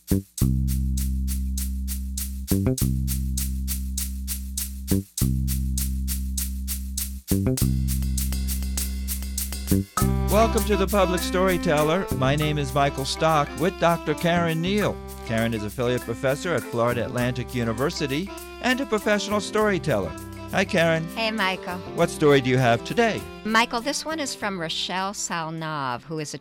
Welcome to The Public Storyteller. My name is Michael Stock with Dr. Karen Neal. Karen is affiliate professor at Florida Atlantic University and a professional storyteller. Hi, Karen. Hey, Michael. What story do you have today? Michael, this one is from Rochelle Salnov, who is a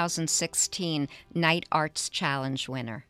2016 Night Arts Challenge winner.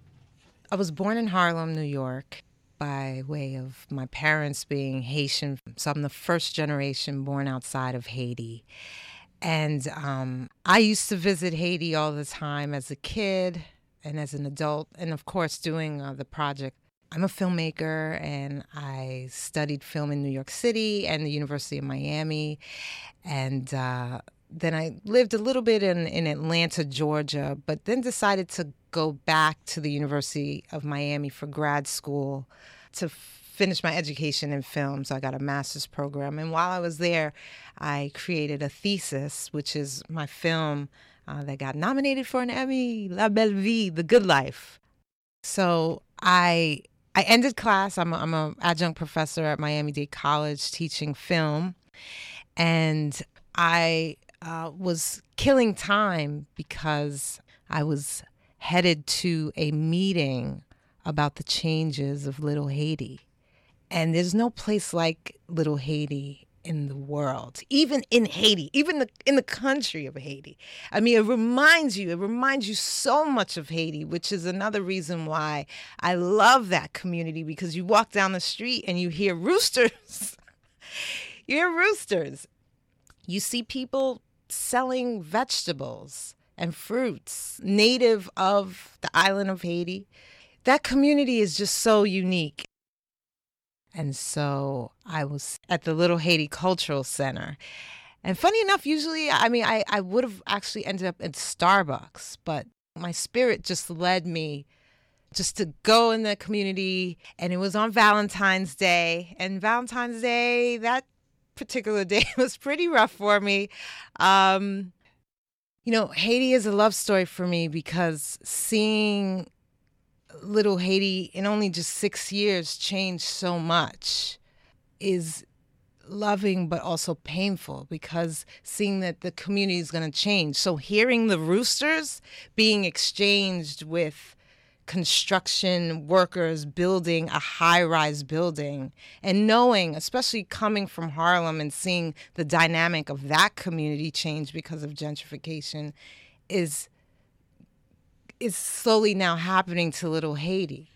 I was born in Harlem, New York, by way of my parents being Haitian. So I'm the first generation born outside of Haiti. And I used to visit Haiti all the time as a kid and as an adult, and of course doing the project. I'm a filmmaker, and I studied film in New York City and the University of Miami. And then I lived a little bit in Atlanta, Georgia, but then decided to go back to the University of Miami for grad school to finish my education in film. So I got a master's program. And while I was there, I created a thesis, which is my film that got nominated for an Emmy, La Belle Vie, The Good Life. So I ended class. I'm an adjunct professor at Miami-Dade College teaching film. And I was killing time because I was headed to a meeting about the changes of Little Haiti. And there's no place like Little Haiti in the world, even in Haiti, even in the country of Haiti. I mean, it reminds you so much of Haiti, which is another reason why I love that community, because you walk down the street and you hear roosters. You hear roosters. You see people selling vegetables and fruits native of the island of Haiti. That community is just so unique. And so I was at the Little Haiti Cultural Center. And funny enough, usually, I would have actually ended up at Starbucks, but my spirit just led me just to go in the community. And it was on Valentine's Day. And Valentine's Day, that particular day was pretty rough for me. Haiti is a love story for me, because seeing Little Haiti in only just 6 years changed so much is loving but also painful, because seeing that the community is going to change. So hearing the roosters being exchanged with construction workers building a high-rise building, and knowing, especially coming from Harlem and seeing the dynamic of that community change because of gentrification, is slowly now happening to Little Haiti.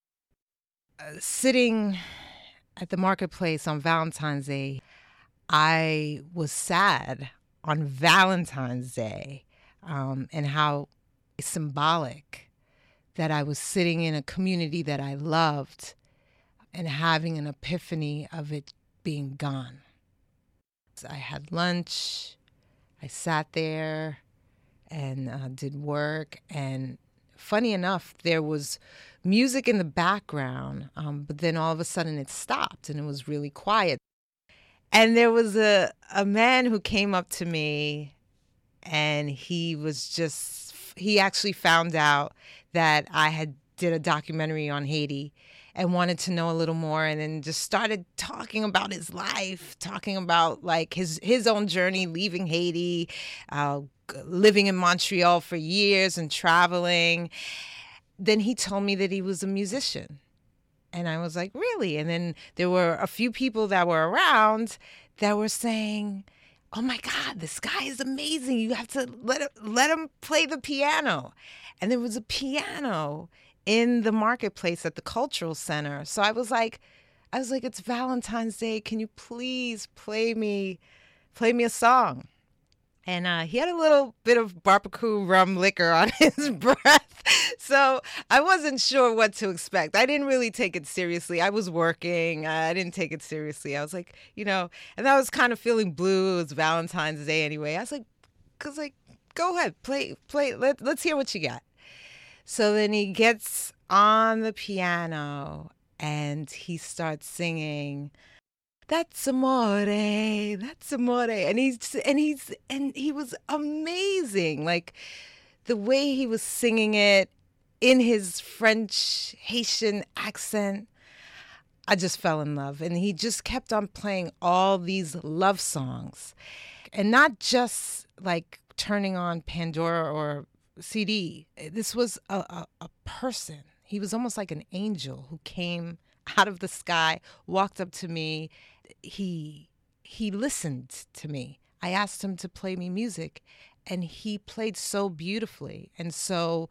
Sitting at the marketplace on Valentine's Day, I was sad on Valentine's Day, and how symbolic that I was sitting in a community that I loved and having an epiphany of it being gone. So I had lunch, I sat there and did work, and funny enough, there was music in the background, but then all of a sudden it stopped and it was really quiet. And there was a man who came up to me, and he actually found out that I had did a documentary on Haiti and wanted to know a little more, and then just started talking about his life, talking about like his own journey leaving Haiti, living in Montreal for years and traveling. Then he told me that he was a musician. And I was like, really? And then there were a few people that were around that were saying, oh my God, this guy is amazing. You have to let him play the piano. And there was a piano in the marketplace at the cultural center. So I was like, it's Valentine's Day. Can you please play me a song? And he had a little bit of barbecue rum liquor on his breath. So I wasn't sure what to expect. I didn't really take it seriously. I was working. I didn't take it seriously. I was like, and I was kind of feeling blue. It was Valentine's Day anyway. I was like, go ahead, play. Let's hear what you got. So then he gets on the piano and he starts singing, "That's amore, that's amore," and he was amazing. Like the way he was singing it, in his French Haitian accent, I just fell in love. And he just kept on playing all these love songs. And not just like turning on Pandora or CD. This was a person. He was almost like an angel who came out of the sky, walked up to me. He listened to me. I asked him to play me music, and he played so beautifully. And so,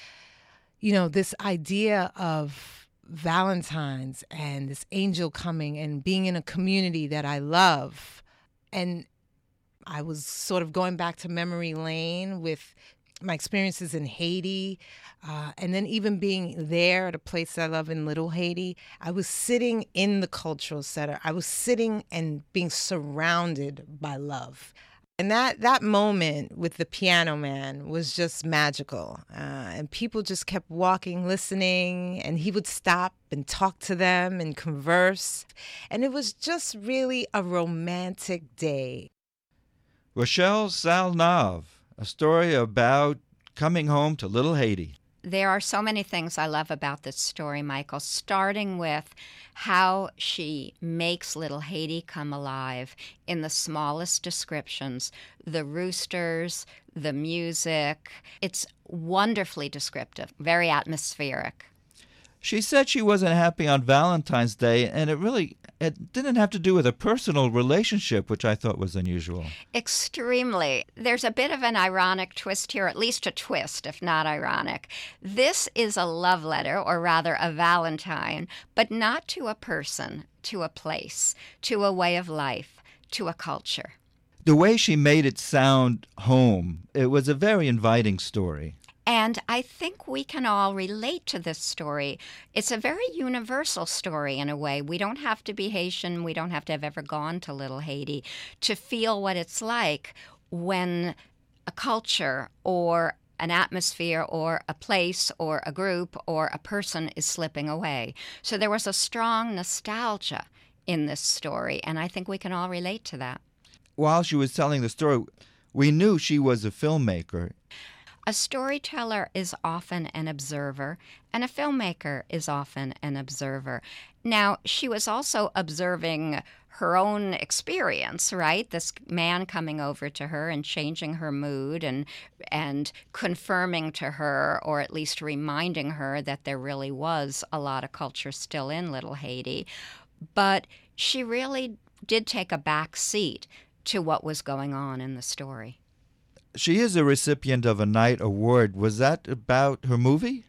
this idea of Valentine's and this angel coming and being in a community that I love. And I was sort of going back to memory lane with my experiences in Haiti, and then even being there at a place that I love in Little Haiti. I was sitting in the cultural center. I was sitting and being surrounded by love. And that moment with the Piano Man was just magical. And people just kept walking, listening, and he would stop and talk to them and converse. And it was just really a romantic day. Rachel Salnave, a story about coming home to Little Haiti. There are so many things I love about this story, Michael, starting with how she makes Little Haiti come alive in the smallest descriptions. The roosters, the music. It's wonderfully descriptive, very atmospheric. She said she wasn't happy on Valentine's Day, and it didn't have to do with a personal relationship, which I thought was unusual. Extremely. There's a bit of an ironic twist here, at least a twist, if not ironic. This is a love letter, or rather a Valentine, but not to a person, to a place, to a way of life, to a culture. The way she made it sound home, it was a very inviting story. And I think we can all relate to this story. It's a very universal story in a way. We don't have to be Haitian. We don't have to have ever gone to Little Haiti to feel what it's like when a culture or an atmosphere or a place or a group or a person is slipping away. So there was a strong nostalgia in this story, and I think we can all relate to that. While she was telling the story, we knew she was a filmmaker. A storyteller is often an observer, and a filmmaker is often an observer. Now, she was also observing her own experience, right? This man coming over to her and changing her mood and confirming to her, or at least reminding her, that there really was a lot of culture still in Little Haiti. But she really did take a back seat to what was going on in the story. She is a recipient of a Knight Award. Was that about her movie?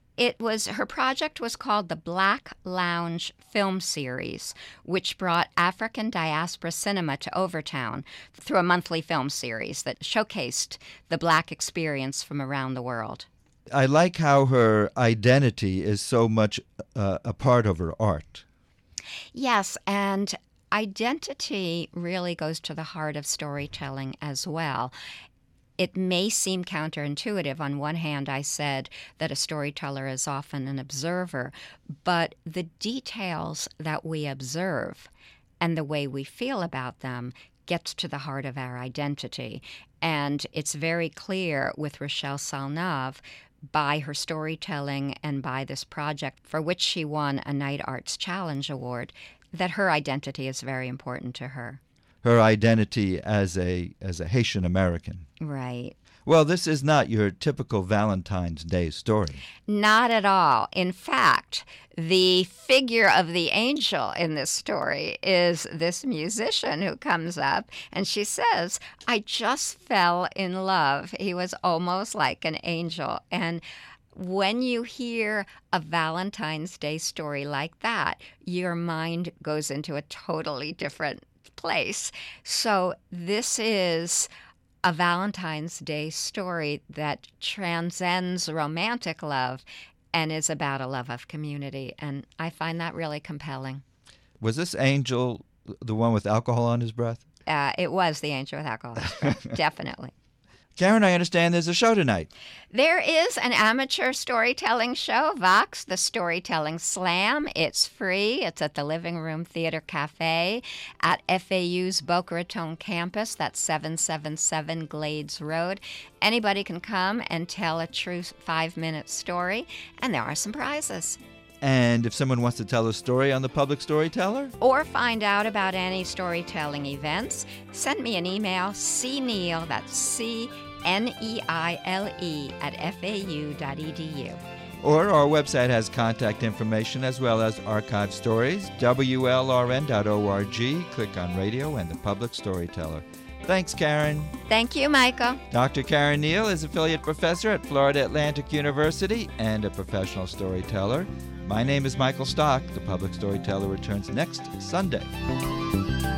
Her project was called the Black Lounge Film Series, which brought African diaspora cinema to Overtown through a monthly film series that showcased the Black experience from around the world. I like how her identity is so much a part of her art. Yes, and identity really goes to the heart of storytelling as well. It may seem counterintuitive. On one hand, I said that a storyteller is often an observer, but the details that we observe and the way we feel about them gets to the heart of our identity. And it's very clear with Rachel Salnave, by her storytelling and by this project for which she won a Knight Arts Challenge Award, that her identity is very important to her. Her identity as a Haitian American. Right. Well, this is not your typical Valentine's Day story. Not at all. In fact, the figure of the angel in this story is this musician who comes up and she says, "I just fell in love." He was almost like an angel. And when you hear a Valentine's Day story like that, your mind goes into a totally different place. So this is a Valentine's Day story that transcends romantic love and is about a love of community. And I find that really compelling. Was this angel the one with alcohol on his breath? It was the angel with alcohol on his breath, definitely. Karen, I understand there's a show tonight. There is an amateur storytelling show, Vox, the Storytelling Slam. It's free. It's at the Living Room Theater Cafe at FAU's Boca Raton campus. That's 777 Glades Road. Anybody can come and tell a true 5-minute story, and there are some prizes. And if someone wants to tell a story on the Public Storyteller? Or find out about any storytelling events, send me an email, cneile, that's C-Neile, at fau.edu. Or our website has contact information as well as archived stories, WLRN.org. Click on Radio and the Public Storyteller. Thanks, Karen. Thank you, Michael. Dr. Karen Neal is affiliate professor at Florida Atlantic University and a professional storyteller. My name is Michael Stock. The Public Storyteller returns next Sunday.